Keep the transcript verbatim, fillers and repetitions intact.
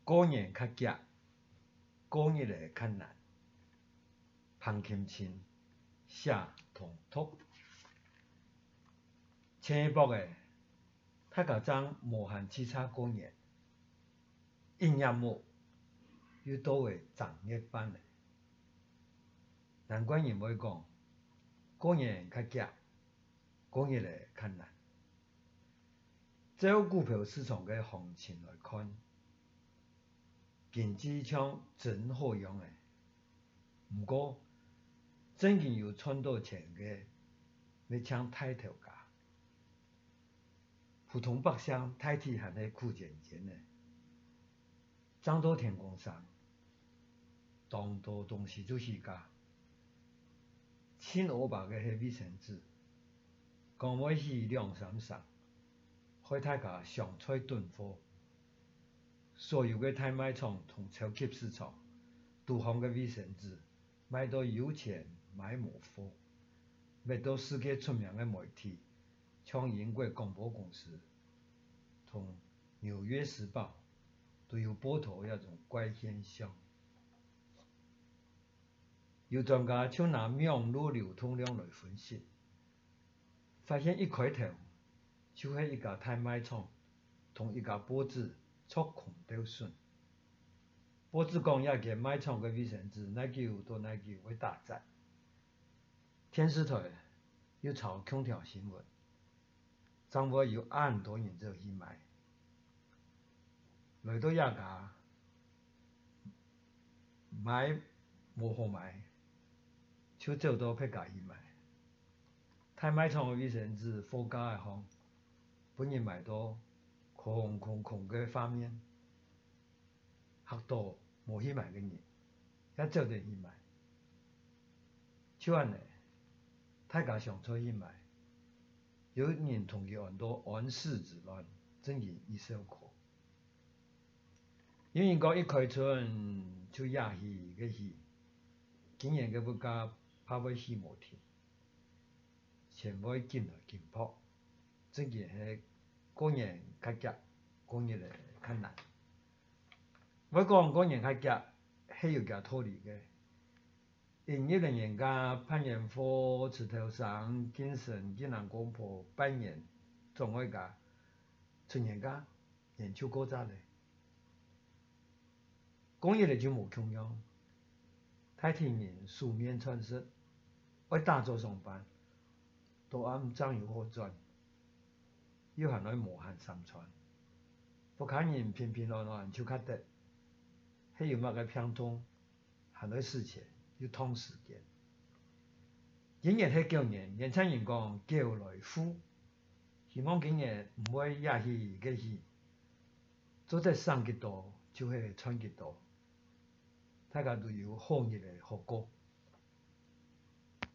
过年较夹，过日嘞较难。旁琴琴，下同托。前一步诶，他甲张无限七叉过年，应业木又倒为长日班诶。难怪人会讲，过年较夹，过日嘞较难。照股票市场嘅行情来看，经济像真好用诶，毋过最近又窜到前嘅要抢抬头价，普通百姓太体还系苦钱钱诶，涨到天光上，当多东西就是价，千五百嘅迄卫生纸，讲要去两三上。开大家上菜囤货，所有嘅大卖场同超级市场都放嘅卫生纸卖到有钱买无货，卖到世界出名嘅媒体，像英国广播公司同纽约时报都有报道一种怪现象。有专家就拿网络流通量来分析，发现一开头就是一家大卖场同一家报纸触空斗损。报纸讲一间卖场嘅卫生纸耐久到耐久会打折，电视台又炒空调新闻，张尾有很多人就去买，来到一家买无好买，就走到别家去买。大卖场嘅卫生纸货架嘅行，本人买到空空空嘅画面，吓到无去买嘅人，也走得去买。就安尼，大家上出去买，有人同佢按到安史之乱，真係一首歌。有人講一開春就野戲嘅戲，今年嘅物價拍尾戲無停，前尾緊來緊撲，真係係過年較夾，過日嘞較難。我講過年較夾係有佢道理嘅。因一零年家攀岩坡、石頭山、金神、金南公婆拜年，總會家春年家年秋過早嘞。過日嘞就無窮樣，太天人素面穿色，愛打早上班，到暗爭有好賺，又係愛無限三餐，不看人平平安安就較得，係有乜個偏痛，係愛事情。要拖時間，今年係舊年，年輕人講舊來富，希望今年唔會也係嘅係，做得生幾多就係賺幾多，大家都有好日嘅好過。